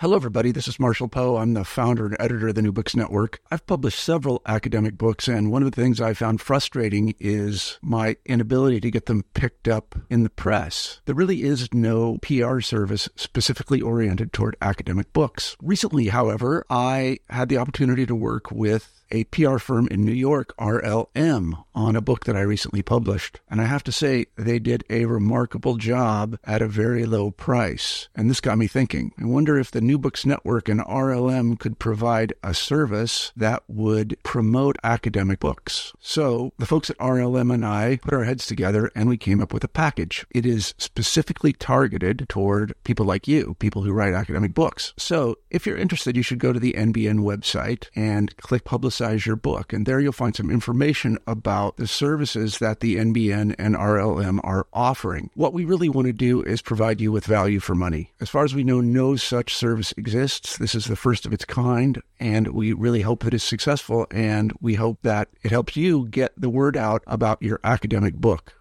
Hello, everybody. This is Marshall Poe. I'm the founder and editor of the New Books Network. I've published several academic books, and one of the things I found frustrating is my inability to get them picked up in the press. There really is no PR service specifically oriented toward academic books. Recently, however, I had the opportunity to work with a PR firm in New York, RLM, on a book that I recently published. And I have to say, they did a remarkable job at a very low price. And this got me thinking. I wonder if the New Books Network and RLM could provide a service that would promote academic books. So the folks at RLM and I put our heads together and we came up with a package. It is specifically targeted toward people like you, people who write academic books. So if you're interested, you should go to the NBN website and click Publicize Your Book. And there you'll find some information about the services that the NBN and RLM are offering. What we really want to do is provide you with value for money. As far as we know, no such service exists. This is the first of its kind, and we really hope that it's successful, and we hope that it helps you get the word out about your academic book.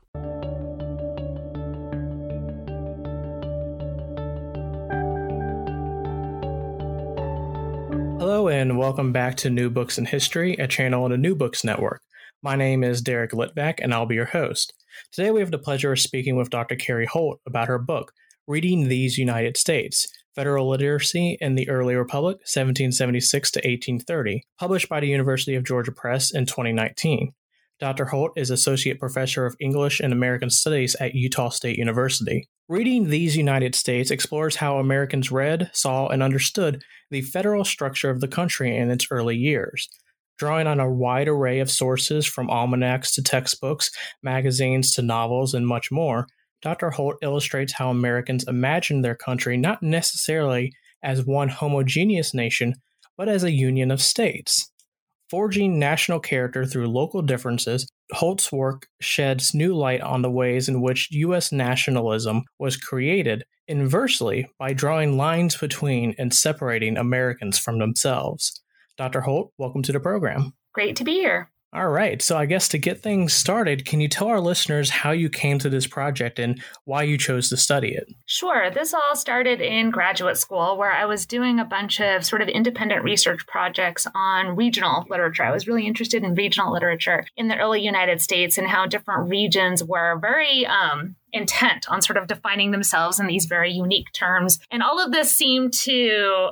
Hello and welcome back to New Books in History, a channel on the New Books Network. My name is Derek Litvak and I'll be your host. Today we have the pleasure of speaking with Dr. Carrie Holt about her book, Reading These United States, Federal Literacy in the Early Republic, 1776 to 1830, published by the University of Georgia Press in 2019. Dr. Holt is Associate Professor of English and American Studies at Utah State University. Reading These United States explores how Americans read, saw, and understood the federal structure of the country in its early years. Drawing on a wide array of sources from almanacs to textbooks, magazines to novels, and much more, Dr. Holt illustrates how Americans imagined their country not necessarily as one homogeneous nation, but as a union of states. Forging national character through local differences, Holt's work sheds new light on the ways in which U.S. nationalism was created inversely by drawing lines between and separating Americans from themselves. Dr. Holt, welcome to the program. Great to be here. All right. So I guess to get things started, can you tell our listeners how you came to this project and why you chose to study it? Sure. This all started in graduate school where I was doing a bunch of sort of independent research projects on regional literature. I was really interested in regional literature in the early United States and how different regions were very intent on sort of defining themselves in these very unique terms. And all of this seemed to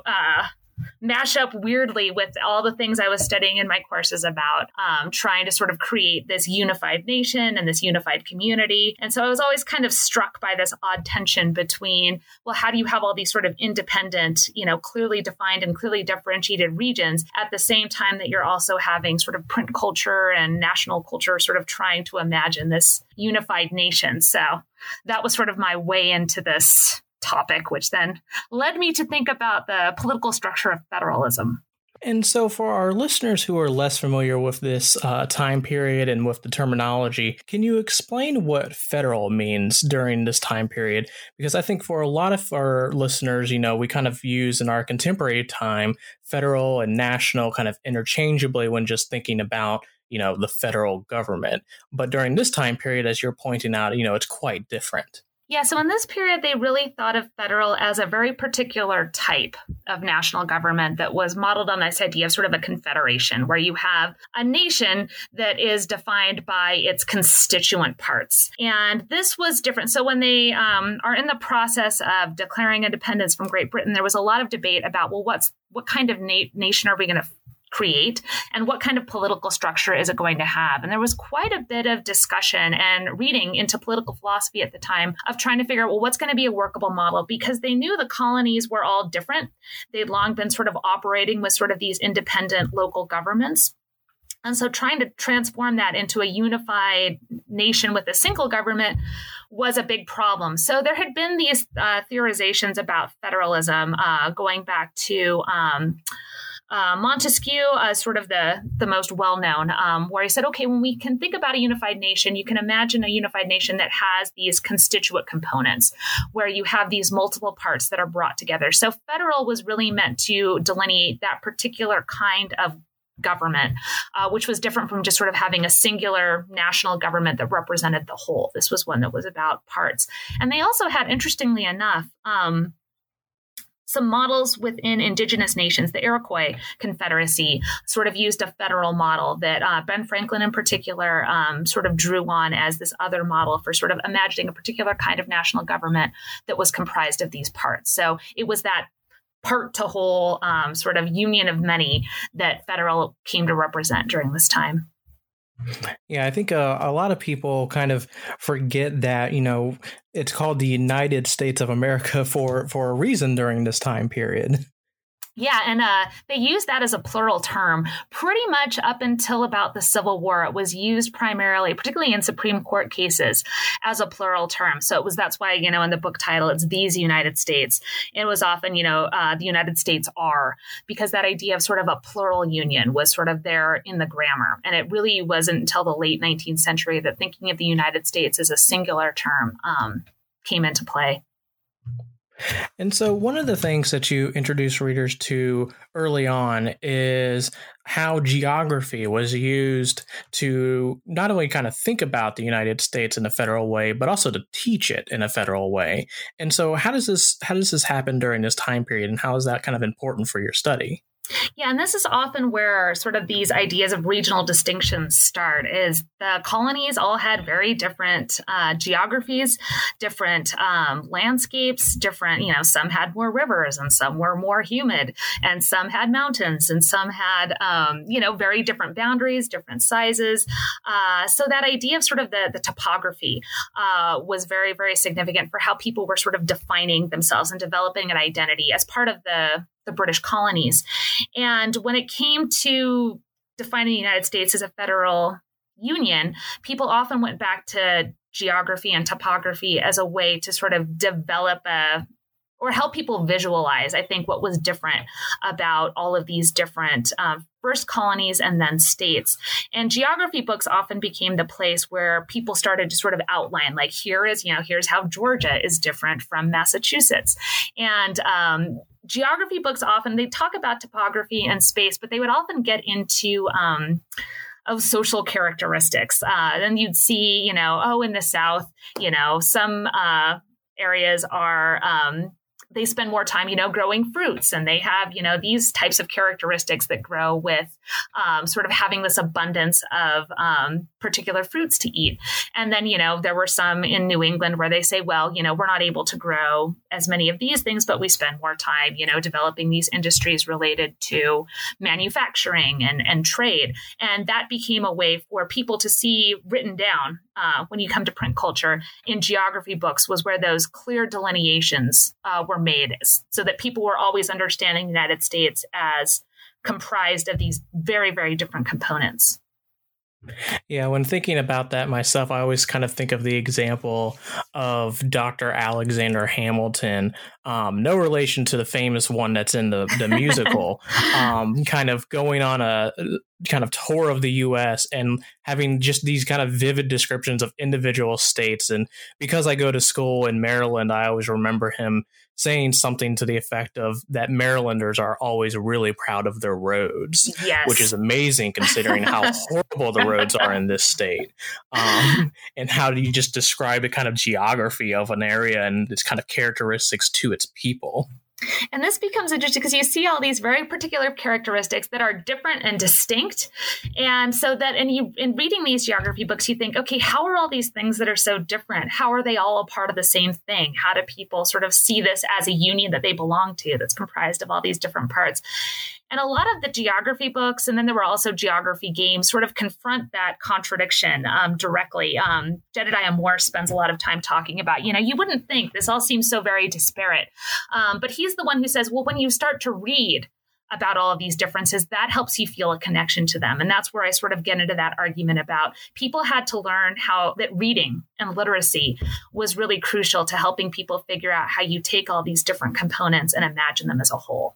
mash up weirdly with all the things I was studying in my courses about trying to sort of create this unified nation and this unified community. And so I was always kind of struck by this odd tension between, well, how do you have all these sort of independent, clearly defined and clearly differentiated regions at the same time that you're also having sort of print culture and national culture sort of trying to imagine this unified nation. So that was sort of my way into this topic, which then led me to think about the political structure of federalism. And so for our listeners who are less familiar with this time period and with the terminology, can you explain what federal means during this time period? Because I think for a lot of our listeners, we kind of use in our contemporary time, federal and national kind of interchangeably when just thinking about the federal government. But during this time period, as you're pointing out, it's quite different. Yeah, so in this period, they really thought of federal as a very particular type of national government that was modeled on this idea of sort of a confederation, where you have a nation that is defined by its constituent parts. And this was different. So when they are in the process of declaring independence from Great Britain, there was a lot of debate about, well, what kind of nation are we going to create and what kind of political structure is it going to have? And there was quite a bit of discussion and reading into political philosophy at the time of trying to figure out, well, what's going to be a workable model? Because they knew the colonies were all different. They'd long been sort of operating with sort of these independent local governments. And so trying to transform that into a unified nation with a single government was a big problem. So there had been these theorizations about federalism going back to Montesquieu, sort of the most well-known, where he said, okay, when we can think about a unified nation, you can imagine a unified nation that has these constituent components where you have these multiple parts that are brought together. So federal was really meant to delineate that particular kind of government, which was different from just sort of having a singular national government that represented the whole. This was one that was about parts. And they also had, interestingly enough, some models within indigenous nations. The Iroquois Confederacy sort of used a federal model that Ben Franklin in particular sort of drew on as this other model for sort of imagining a particular kind of national government that was comprised of these parts. So it was that part to whole sort of union of many that federal came to represent during this time. Yeah, I think a lot of people kind of forget that, it's called the United States of America for a reason during this time period. Yeah, and they used that as a plural term pretty much up until about the Civil War. It was used primarily, particularly in Supreme Court cases, as a plural term. So that's why, in the book title, it's These United States. It was often, the United States are, because that idea of sort of a plural union was sort of there in the grammar. And it really wasn't until the late 19th century that thinking of the United States as a singular term came into play. And so one of the things that you introduce readers to early on is how geography was used to not only kind of think about the United States in a federal way, but also to teach it in a federal way. And so how does this happen during this time period, and how is that kind of important for your study? Yeah, and this is often where sort of these ideas of regional distinctions start, is the colonies all had very different geographies, different landscapes, different, some had more rivers and some were more humid and some had mountains and some had, very different boundaries, different sizes. So that idea of sort of the topography was very, very significant for how people were sort of defining themselves and developing an identity as part of the British colonies. And when it came to defining the United States as a federal union, people often went back to geography and topography as a way to sort of develop or help people visualize, I think, what was different about all of these different first colonies and then states. And geography books often became the place where people started to sort of outline, like, here's how Georgia is different from Massachusetts. And geography books often, they talk about topography and space, but they would often get into of social characteristics. Then you'd see, in the South, some areas are they spend more time, growing fruits, and they have, these types of characteristics that grow with sort of having this abundance of particular fruits to eat. And then, there were some in New England where they say, well, we're not able to grow as many of these things, but we spend more time, developing these industries related to manufacturing and trade. And that became a way for people to see written down when you come to print culture in geography books, was where those clear delineations were made, so that people were always understanding the United States as comprised of these very, very different components. Yeah, when thinking about that myself, I always kind of think of the example of Dr. Alexander Hamilton, no relation to the famous one that's in the musical, kind of going on a kind of tour of the U.S. and having just these kind of vivid descriptions of individual states. And because I go to school in Maryland, I always remember him saying something to the effect of that Marylanders are always really proud of their roads, yes, which is amazing considering how horrible the roads are in this state. And how do you just describe the kind of geography of an area and its kind of characteristics to its people? And this becomes interesting because you see all these very particular characteristics that are different and distinct. And so that in reading these geography books, you think, okay, how are all these things that are so different? How are they all a part of the same thing? How do people sort of see this as a union that they belong to that's comprised of all these different parts? And a lot of the geography books, and then there were also geography games, sort of confront that contradiction directly. Jedediah Morse spends a lot of time talking about, you wouldn't think this all seems so very disparate. But he's the one who says, well, when you start to read about all of these differences, that helps you feel a connection to them. And that's where I sort of get into that argument about people had to learn how that reading and literacy was really crucial to helping people figure out how you take all these different components and imagine them as a whole.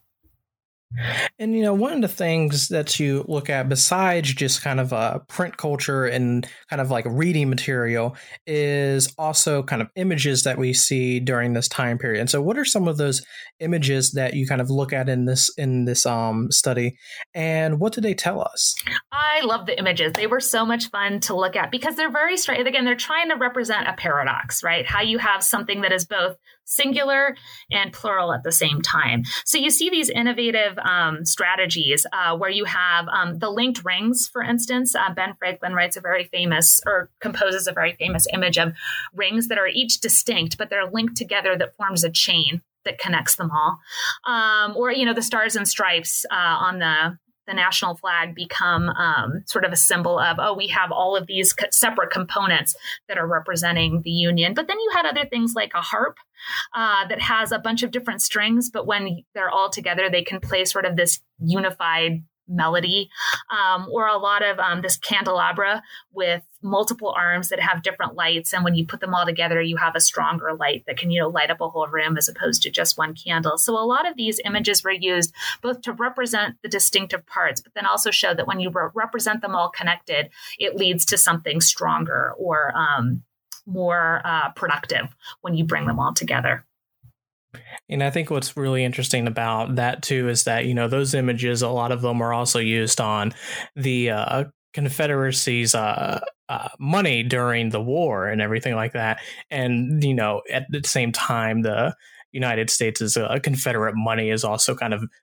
And, one of the things that you look at besides just kind of print culture and kind of like reading material is also kind of images that we see during this time period. And so what are some of those images that you kind of look at in this study, and what do they tell us? I love the images. They were so much fun to look at because they're very straight. Again, they're trying to represent a paradox, right? How you have something that is both singular and plural at the same time. So you see these innovative strategies where you have the linked rings, for instance. Ben Franklin composes a very famous image of rings that are each distinct, but they're linked together that forms a chain that connects them all. Or, the stars and stripes on the national flag become sort of a symbol of, we have all of these separate components that are representing the Union. But then you had other things like a harp that has a bunch of different strings, but when they're all together, they can play sort of this unified melody, or a lot of this candelabra with multiple arms that have different lights. And when you put them all together, you have a stronger light that can, light up a whole room as opposed to just one candle. So a lot of these images were used both to represent the distinctive parts, but then also show that when you represent them all connected, it leads to something stronger or more productive when you bring them all together. And I think what's really interesting about that, too, is that, those images, a lot of them are also used on the Confederacy's money during the war and everything like that. And, at the same time, the United States' Confederate money is also kind of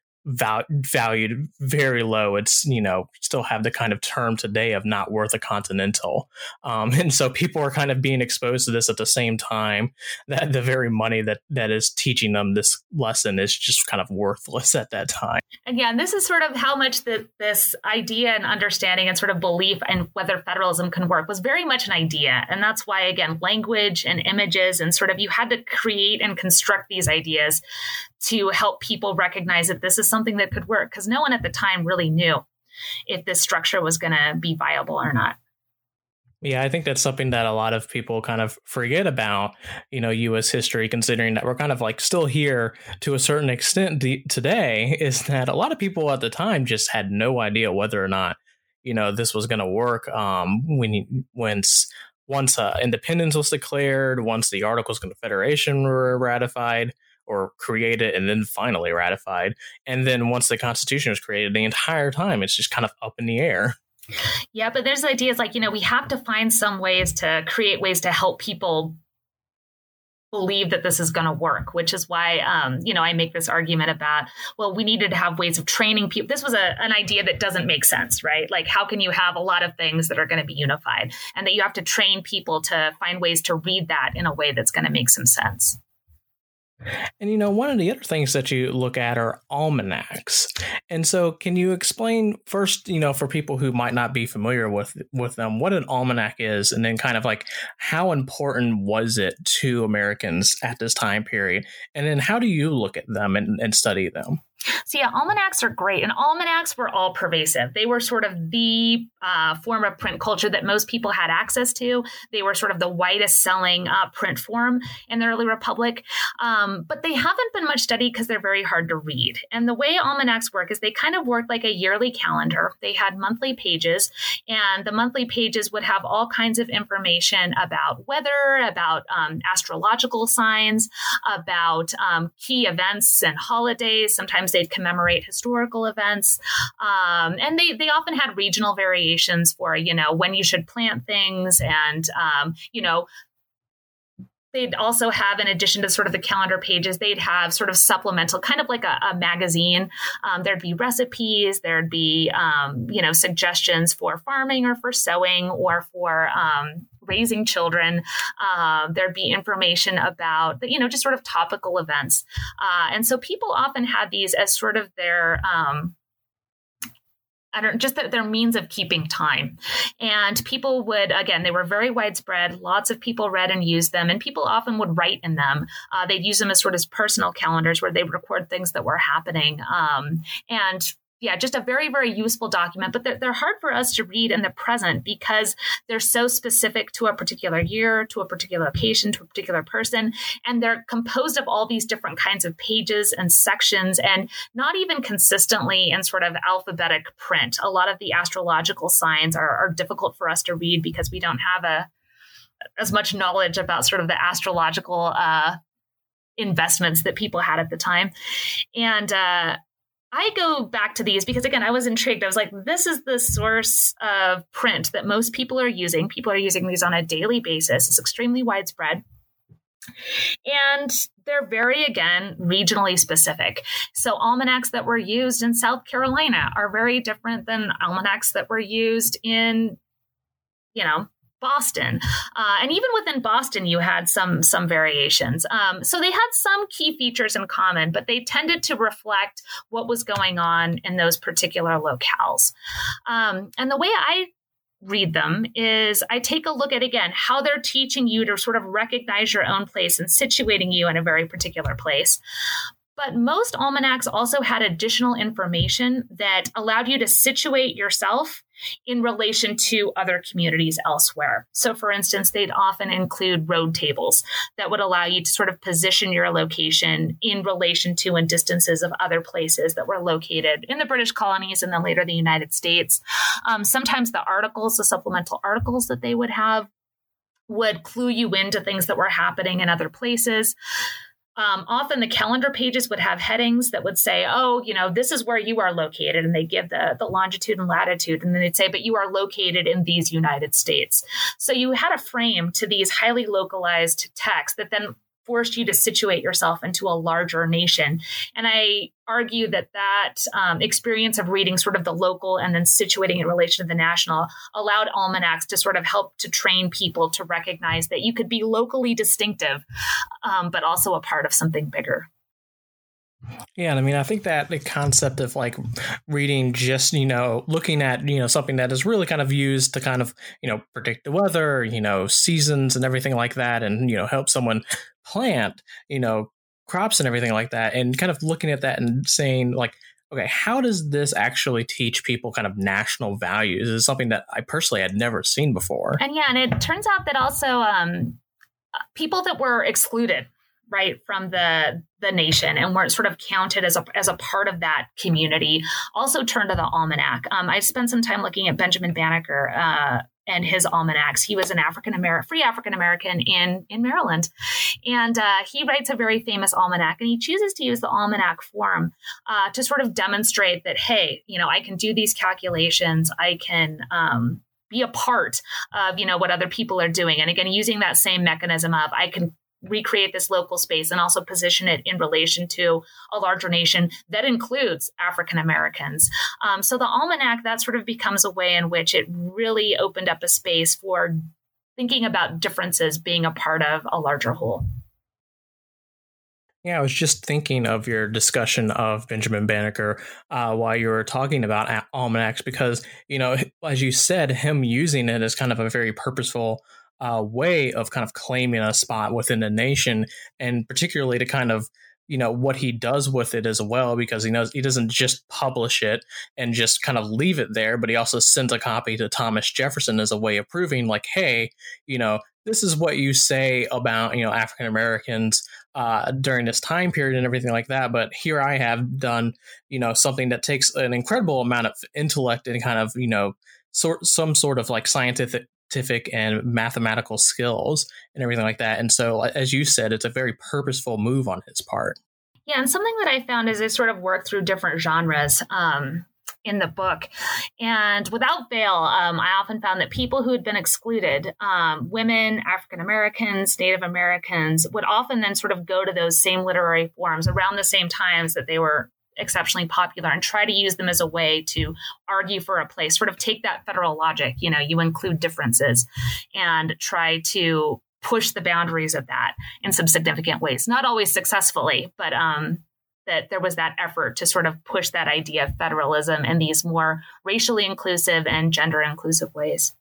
valued very low. It's, still have the kind of term today of not worth a continental. And so people are kind of being exposed to this at the same time that the very money that is teaching them this lesson is just kind of worthless at that time. And yeah, and this is sort of how much this idea and understanding and sort of belief in whether federalism can work was very much an idea. And that's why, again, language and images and sort of you had to create and construct these ideas to help people recognize that this is something that could work, because no one at the time really knew if this structure was going to be viable or not. Yeah, I think that's something that a lot of people kind of forget about, U.S. history, considering that we're kind of like still here to a certain extent today, is that a lot of people at the time just had no idea whether or not, this was going to work. Once independence was declared, once the Articles of Confederation were ratified or created and then finally ratified. And then once the Constitution was created, the entire time it's just kind of up in the air. Yeah, but there's ideas like, we have to find some ways to create ways to help people believe that this is going to work, which is why, I make this argument about, we needed to have ways of training people. This was an idea that doesn't make sense, right? Like, how can you have a lot of things that are going to be unified, and that you have to train people to find ways to read that in a way that's going to make some sense. And, one of the other things that you look at are almanacs. And so can you explain first, for people who might not be familiar with them, what an almanac is, and then kind of like how important was it to Americans at this time period? And then how do you look at them and study them? So yeah, almanacs are great. And almanacs were all pervasive. They were sort of the form of print culture that most people had access to. They were sort of the widest selling print form in the early republic. But they haven't been much studied because they're very hard to read. And the way almanacs work is they kind of work like a yearly calendar. They had monthly pages, and the monthly pages would have all kinds of information about weather, about astrological signs, about key events and holidays. Sometimes they'd commemorate historical events. And they often had regional variations for, when you should plant things. And, they'd also have, in addition to sort of the calendar pages, they'd have sort of supplemental, kind of like a magazine. There'd be recipes, there'd be, suggestions for farming or for sewing or for raising children. There'd be information about, just sort of topical events. And so people often had these as sort of their their means of keeping time. And people would, again, they were very widespread. Lots of people read and used them, and people often would write in them. They'd use them as sort of personal calendars where they would record things that were happening. And yeah, just a very, very useful document, but they're hard for us to read in the present because they're so specific to a particular year, to a particular occasion, to a particular person. And they're composed of all these different kinds of pages and sections, and not even consistently in sort of alphabetic print. A lot of the astrological signs are difficult for us to read because we don't have as much knowledge about sort of the astrological investments that people had at the time. And I go back to these because, again, I was intrigued. I was like, this is the source of print that most people are using. People are using these on a daily basis. It's extremely widespread. And they're very, again, regionally specific. So almanacs that were used in South Carolina are very different than almanacs that were used in, Boston. And even within Boston, you had some variations. So they had some key features in common, but they tended to reflect what was going on in those particular locales. And the way I read them is I take a look at, again, how they're teaching you to sort of recognize your own place and situating you in a very particular place. But most almanacs also had additional information that allowed you to situate yourself in relation to other communities elsewhere. So, for instance, they'd often include road tables that would allow you to sort of position your location in relation to and distances of other places that were located in the British colonies and then later the United States. Sometimes the supplemental articles that they would have would clue you into things that were happening in other places. Often the calendar pages would have headings that would say, this is where you are located. And they give the longitude and latitude. And then they'd say, but you are located in these United States. So you had a frame to these highly localized texts that then forced you to situate yourself into a larger nation. And I argue that experience of reading sort of the local and then situating in relation to the national allowed almanacs to sort of help to train people to recognize that you could be locally distinctive, but also a part of something bigger. Yeah, and I mean, I think that the concept of like reading just, looking at, something that is really kind of used to kind of, predict the weather, seasons and everything like that, and, help someone plant, crops and everything like that, and kind of looking at that and saying like, okay, how does this actually teach people kind of national values? Is something that I personally had never seen before. And it turns out that also people that were excluded, right, from the nation and weren't sort of counted as a part of that community also turned to the almanac. I spent some time looking at Benjamin Banneker and his almanacs. He was an free African American in Maryland, and he writes a very famous almanac, and he chooses to use the almanac form to sort of demonstrate that, hey, I can do these calculations. I can be a part of what other people are doing, and again, using that same mechanism of I can recreate this local space and also position it in relation to a larger nation that includes African Americans. So the almanac, that sort of becomes a way in which it really opened up a space for thinking about differences being a part of a larger whole. Yeah, I was just thinking of your discussion of Benjamin Banneker while you were talking about almanacs, because, as you said, him using it as kind of a very purposeful way of kind of claiming a spot within the nation, and particularly to kind of, what he does with it as well, because he knows he doesn't just publish it and just kind of leave it there, but he also sends a copy to Thomas Jefferson as a way of proving like, hey, this is what you say about, African Americans during this time period and everything like that. But here I have done, something that takes an incredible amount of intellect and kind of, some sort of like scientific and mathematical skills and everything like that. And so, as you said, it's a very purposeful move on his part. Yeah, and something that I found is I sort of work through different genres in the book. And without fail, I often found that people who had been excluded, women, African Americans, Native Americans, would often then sort of go to those same literary forms around the same times that they were exceptionally popular and try to use them as a way to argue for a place, sort of take that federal logic, you include differences and try to push the boundaries of that in some significant ways, not always successfully, but that there was that effort to sort of push that idea of federalism in these more racially inclusive and gender inclusive ways.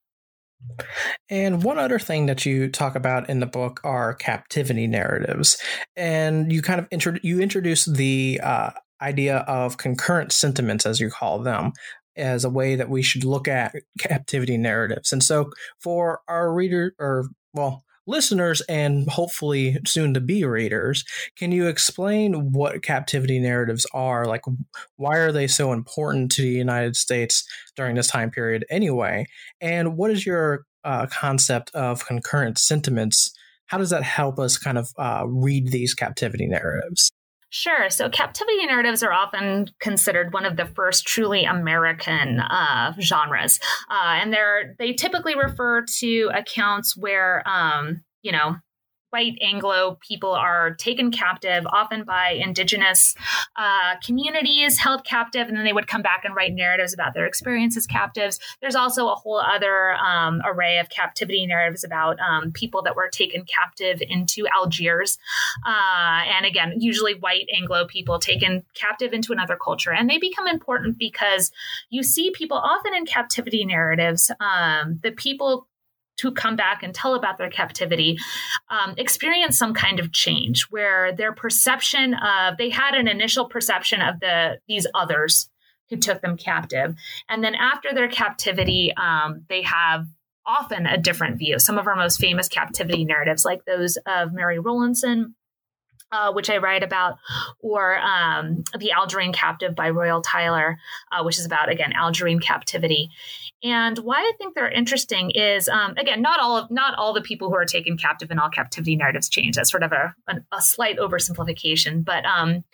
And one other thing that you talk about in the book are captivity narratives. And you kind of introduce the idea of concurrent sentiments, as you call them, as a way that we should look at captivity narratives. And so for our listeners and hopefully soon to be readers, can you explain what captivity narratives are? Like, why are they so important to the United States during this time period anyway? And what is your concept of concurrent sentiments? How does that help us kind of read these captivity narratives? Sure. So captivity narratives are often considered one of the first truly American genres. And they typically refer to accounts where, white Anglo people are taken captive, often by indigenous communities, held captive, and then they would come back and write narratives about their experience as captives. There's also a whole other array of captivity narratives about people that were taken captive into Algiers. And again, usually white Anglo people taken captive into another culture. And they become important because you see people often in captivity narratives, the people who come back and tell about their captivity experience some kind of change where their perception of, they had an initial perception of these others who took them captive. And then after their captivity, they have often a different view. Some of our most famous captivity narratives, like those of Mary Rowlandson, which I write about, or The Algerine Captive by Royal Tyler, which is about, again, Algerine captivity. And why I think they're interesting is, again, not all the people who are taken captive in all captivity narratives change. That's sort of a slight oversimplification. But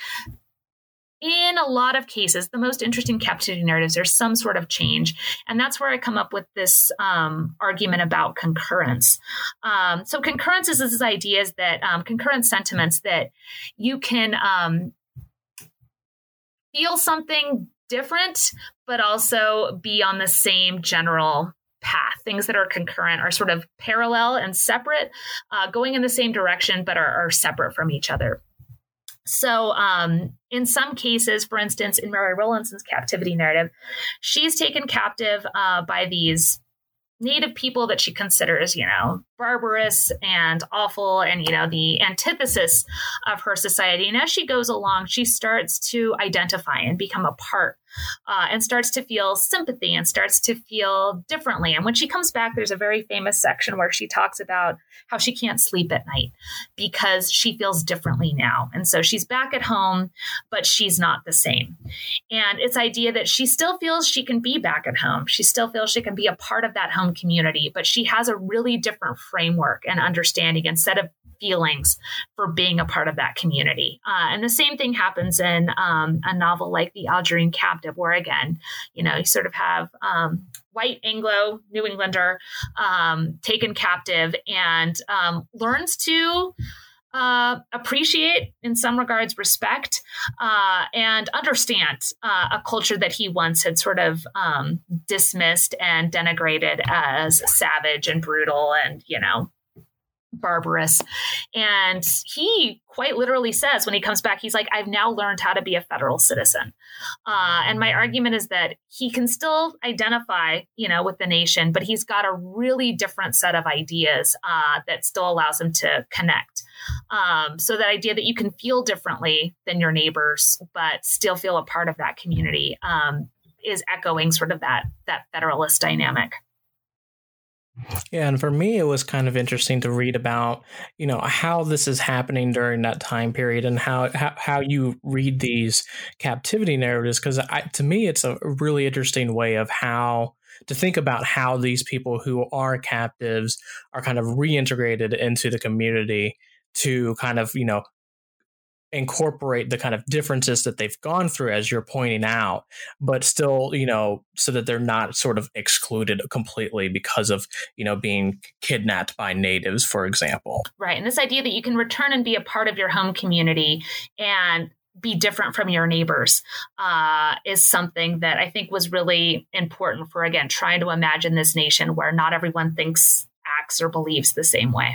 in a lot of cases, the most interesting captivity narratives, there's some sort of change. And that's where I come up with this argument about concurrence. So concurrence is this idea is that concurrent sentiments that you can feel something different, but also be on the same general path. Things that are concurrent are sort of parallel and separate, going in the same direction, but are separate from each other. So in some cases, for instance, in Mary Rowlandson's captivity narrative, she's taken captive by these native people that she considers, barbarous and awful and, the antithesis of her society. And as she goes along, she starts to identify and become a part and starts to feel sympathy and starts to feel differently. And when she comes back, there's a very famous section where she talks about how she can't sleep at night because she feels differently now. And so she's back at home, but she's not the same. And it's idea that she still feels she can be back at home. She still feels she can be a part of that home community, but she has a really different framework and understanding and set of feelings for being a part of that community. And the same thing happens in a novel like The Algerine Captive, where again, you sort of have white Anglo New Englander taken captive and learns to appreciate, in some regards, respect and understand a culture that he once had sort of dismissed and denigrated as savage and brutal and, barbarous. And he quite literally says when he comes back, he's like, I've now learned how to be a federal citizen. And my argument is that he can still identify, with the nation, but he's got a really different set of ideas that still allows him to connect. So that idea that you can feel differently than your neighbors, but still feel a part of that community is echoing sort of that federalist dynamic. Yeah, and for me, it was kind of interesting to read about, how this is happening during that time period and how you read these captivity narratives, because to me, it's a really interesting way of how to think about how these people who are captives are kind of reintegrated into the community to kind of, incorporate the kind of differences that they've gone through, as you're pointing out, but still, so that they're not sort of excluded completely because of, being kidnapped by natives, for example. Right. And this idea that you can return and be a part of your home community and be different from your neighbors is something that I think was really important for, again, trying to imagine this nation where not everyone thinks, acts, or believes the same way.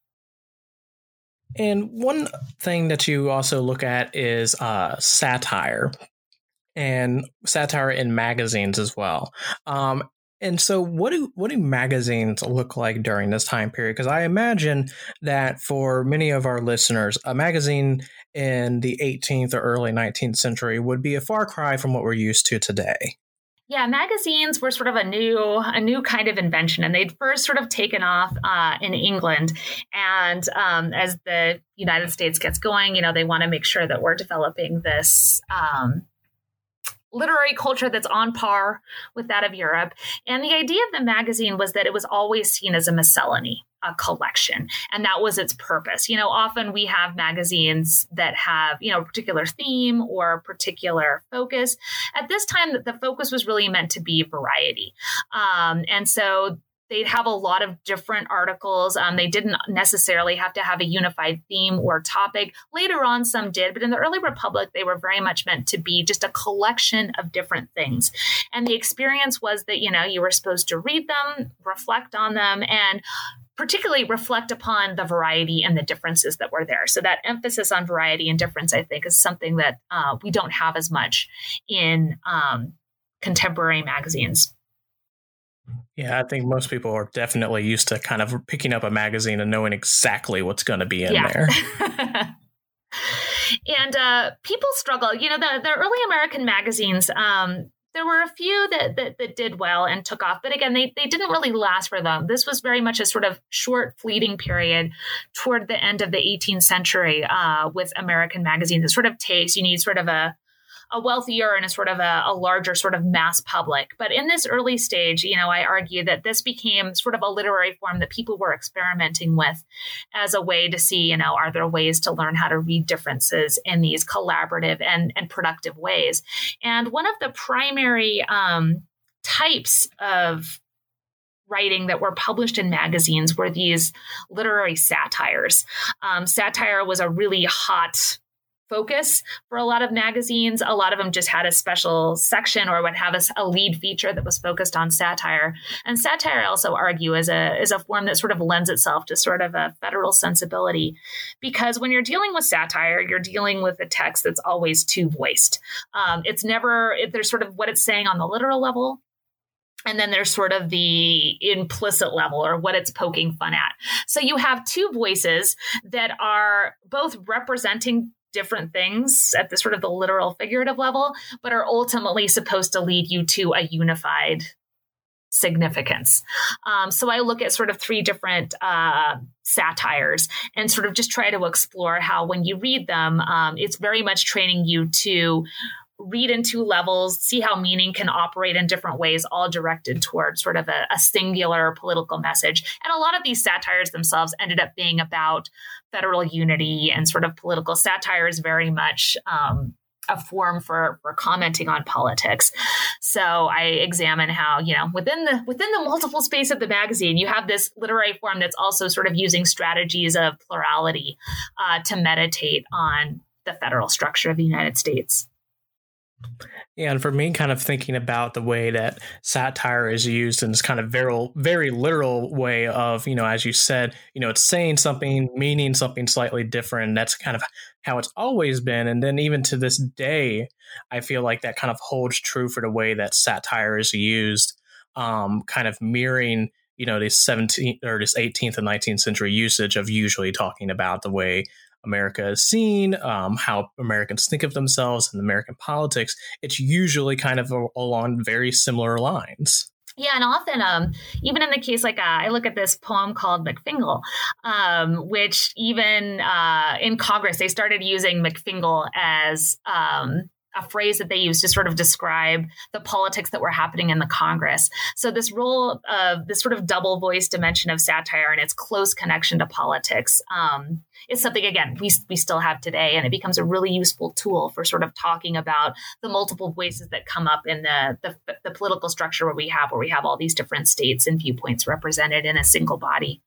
And one thing that you also look at is satire, and satire in magazines as well. And so what do magazines look like during this time period? Because I imagine that for many of our listeners, a magazine in the 18th or early 19th century would be a far cry from what we're used to today. Yeah, magazines were sort of a new kind of invention, and they'd first sort of taken off in England. And as the United States gets going, they want to make sure that we're developing this literary culture that's on par with that of Europe. And the idea of the magazine was that it was always seen as a miscellany, a collection, and that was its purpose. Often we have magazines that have, a particular theme or a particular focus. At this time, the focus was really meant to be variety. And so they'd have a lot of different articles. They didn't necessarily have to have a unified theme or topic. Later on, some did, but in the early Republic, they were very much meant to be just a collection of different things. And the experience was that, you were supposed to read them, reflect on them, and particularly reflect upon the variety and the differences that were there. So that emphasis on variety and difference, I think, is something that we don't have as much in contemporary magazines. Yeah, I think most people are definitely used to kind of picking up a magazine and knowing exactly what's going to be in there. And people struggle. The early American magazines, there were a few that did well and took off. But again, they didn't really last for them. This was very much a sort of short, fleeting period toward the end of the 18th century with American magazines. It sort of takes, you need sort of a wealthier and a sort of a larger sort of mass public. But in this early stage, I argue that this became sort of a literary form that people were experimenting with as a way to see, are there ways to learn how to read differences in these collaborative and productive ways? And one of the primary types of writing that were published in magazines were these literary satires. Satire was a really hot focus for a lot of magazines. A lot of them just had a special section or would have a lead feature that was focused on satire. And satire, I also argue, is a form that sort of lends itself to sort of a federal sensibility, because when you're dealing with satire, you're dealing with a text that's always two-voiced. There's sort of what it's saying on the literal level, and then there's sort of the implicit level or what it's poking fun at. So you have two voices that are both representing different things at the sort of the literal figurative level, but are ultimately supposed to lead you to a unified significance. So I look at sort of three different satires and sort of just try to explore how when you read them, it's very much training you to read in two levels, see how meaning can operate in different ways, all directed towards sort of a singular political message. And a lot of these satires themselves ended up being about federal unity, and sort of political satire is very much a form for commenting on politics. So I examine how, within the multiple space of the magazine, you have this literary form that's also sort of using strategies of plurality to meditate on the federal structure of the United States. Yeah, and for me, kind of thinking about the way that satire is used in this kind of very, very literal way of, as you said, it's saying something, meaning something slightly different. And that's kind of how it's always been. And then even to this day, I feel like that kind of holds true for the way that satire is used, kind of mirroring, this 17th or this 18th and 19th century usage of usually talking about the way America is seen, how Americans think of themselves and American politics. It's usually kind of along very similar lines. Yeah, and often, even in the case, I look at this poem called McFingal, which even in Congress, they started using McFingal as a phrase that they used to sort of describe the politics that were happening in the Congress. So this role of this sort of double voice dimension of satire and its close connection to politics is something, again, we still have today. And it becomes a really useful tool for sort of talking about the multiple voices that come up in the political structure where we have all these different states and viewpoints represented in a single body.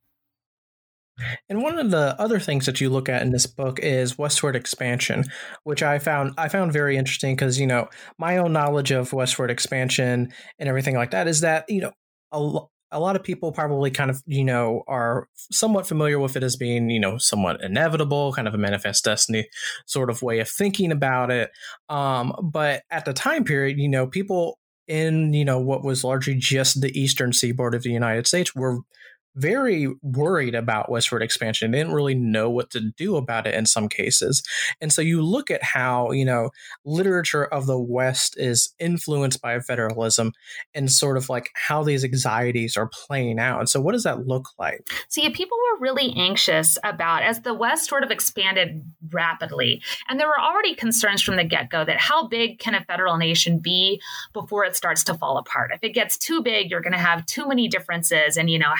And one of the other things that you look at in this book is westward expansion, which I found very interesting because, my own knowledge of westward expansion and everything like that is that, a lot of people probably kind of, are somewhat familiar with it as being, somewhat inevitable, kind of a manifest destiny sort of way of thinking about it. But at the time period, people in, what was largely just the eastern seaboard of the United States were very worried about westward expansion. They didn't really know what to do about it in some cases. And so you look at how, literature of the West is influenced by federalism and sort of like how these anxieties are playing out. And so what does that look like? So people were really anxious about, as the West sort of expanded rapidly, and there were already concerns from the get-go that how big can a federal nation be before it starts to fall apart? If it gets too big, you're going to have too many differences. And, how do you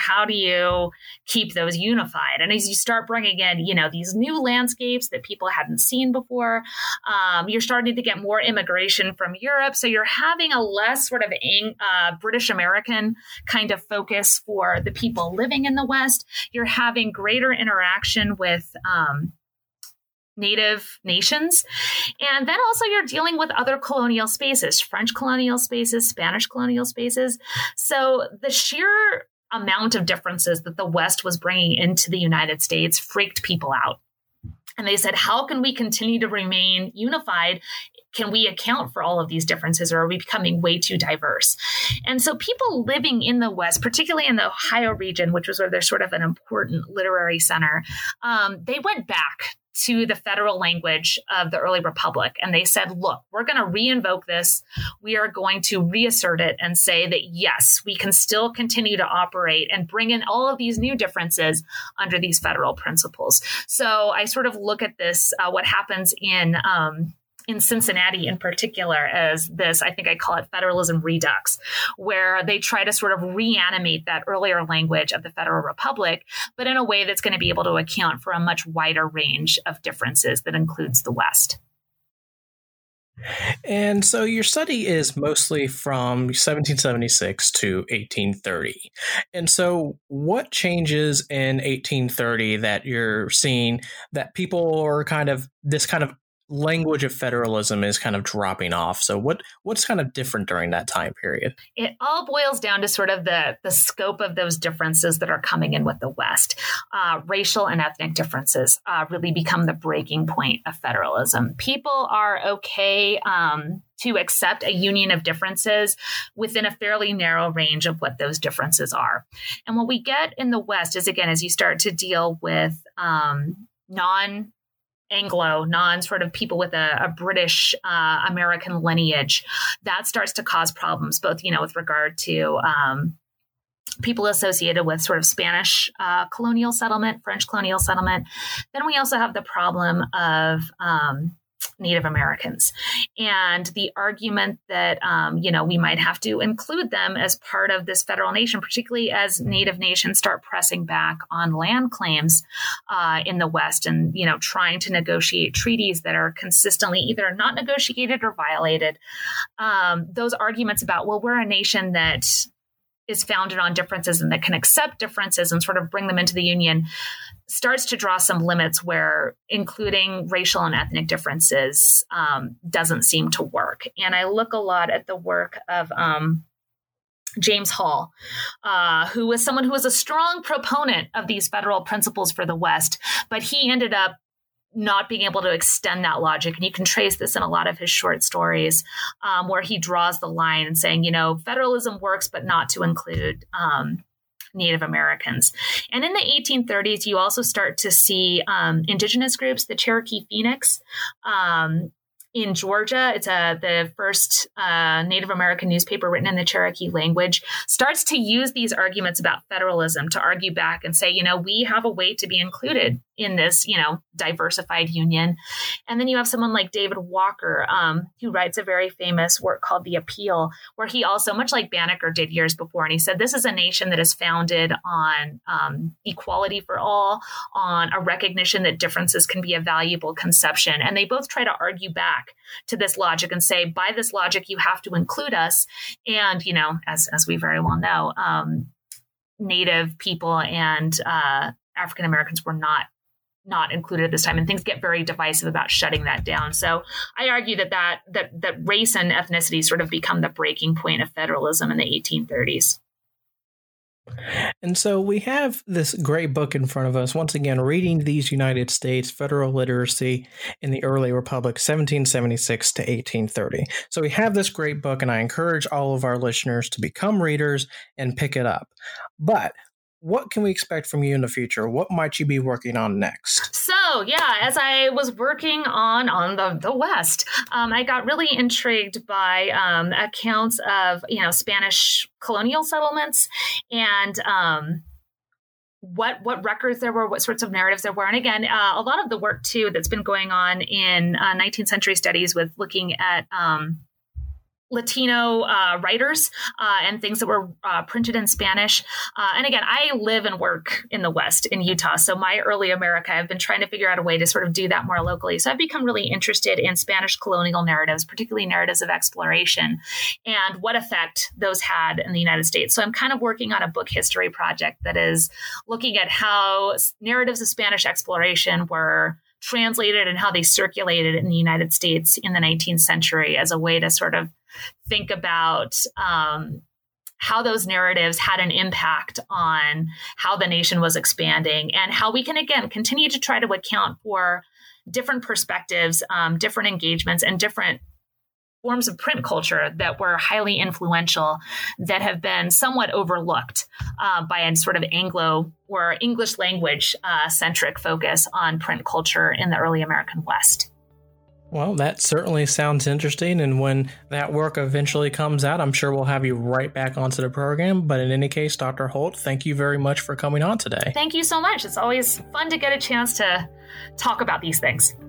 you keep those unified? And as you start bringing in, these new landscapes that people hadn't seen before, you're starting to get more immigration from Europe. So you're having a less sort of British American kind of focus for the people living in the West. You're having greater interaction with native nations. And then also you're dealing with other colonial spaces, French colonial spaces, Spanish colonial spaces. So the sheer amount of differences that the West was bringing into the United States freaked people out. And they said, how can we continue to remain unified? Can we account for all of these differences, or are we becoming way too diverse? And so people living in the West, particularly in the Ohio region, which was where they're sort of an important literary center, they went back to the federal language of the early republic. And they said, look, we're going to reinvoke this. We are going to reassert it and say that, yes, we can still continue to operate and bring in all of these new differences under these federal principles. So I sort of look at this, what happens in Cincinnati in particular, as this, I think I call it federalism redux, where they try to sort of reanimate that earlier language of the Federal Republic, but in a way that's going to be able to account for a much wider range of differences that includes the West. And so your study is mostly from 1776 to 1830. And so what changes in 1830 that you're seeing that people are this kind of language of federalism is kind of dropping off? So what's kind of different during that time period? It all boils down to sort of the scope of those differences that are coming in with the West. Racial and ethnic differences really become the breaking point of federalism. People are okay to accept a union of differences within a fairly narrow range of what those differences are. And what we get in the West is, again, as you start to deal with non-Anglo, sort of people with a British American lineage, that starts to cause problems, both, with regard to people associated with sort of Spanish colonial settlement, French colonial settlement. Then we also have the problem of Native Americans and the argument that, we might have to include them as part of this federal nation, particularly as Native nations start pressing back on land claims in the West and, trying to negotiate treaties that are consistently either not negotiated or violated. Those arguments about, well, we're a nation that is founded on differences and that can accept differences and sort of bring them into the Union starts to draw some limits where including racial and ethnic differences doesn't seem to work. And I look a lot at the work of James Hall, who was someone who was a strong proponent of these federal principles for the West, but he ended up not being able to extend that logic. And you can trace this in a lot of his short stories where he draws the line and saying, federalism works, but not to include Native Americans. And in the 1830s, you also start to see indigenous groups, the Cherokee Phoenix, in Georgia. It's the first Native American newspaper written in the Cherokee language, starts to use these arguments about federalism to argue back and say, we have a way to be included in this, diversified union. And then you have someone like David Walker, who writes a very famous work called The Appeal, where he also, much like Banneker did years before, and he said, this is a nation that is founded on equality for all, on a recognition that differences can be a valuable conception. And they both try to argue back to this logic and say, by this logic, you have to include us. And, as we very well know, Native people and African Americans were not included at this time, and things get very divisive about shutting that down. So I argue that race and ethnicity sort of become the breaking point of federalism in the 1830s. And so we have this great book in front of us, once again, Reading These United States, Federal Literacy in the Early Republic, 1776 to 1830. So we have this great book, and I encourage all of our listeners to become readers and pick it up. But what can we expect from you in the future? What might you be working on next? So, as I was working on the West, I got really intrigued by accounts of, Spanish colonial settlements and what records there were, what sorts of narratives there were. And again, a lot of the work, too, that's been going on in 19th century studies with looking at Latino writers and things that were printed in Spanish. And again, I live and work in the West in Utah. So my early America, I've been trying to figure out a way to sort of do that more locally. So I've become really interested in Spanish colonial narratives, particularly narratives of exploration and what effect those had in the United States. So I'm kind of working on a book history project that is looking at how narratives of Spanish exploration were translated and how they circulated in the United States in the 19th century as a way to sort of think about how those narratives had an impact on how the nation was expanding and how we can, again, continue to try to account for different perspectives, different engagements, and different forms of print culture that were highly influential that have been somewhat overlooked by a sort of Anglo or English language centric focus on print culture in the early American West. Well, that certainly sounds interesting. And when that work eventually comes out, I'm sure we'll have you right back onto the program. But in any case, Dr. Holt, thank you very much for coming on today. Thank you so much. It's always fun to get a chance to talk about these things.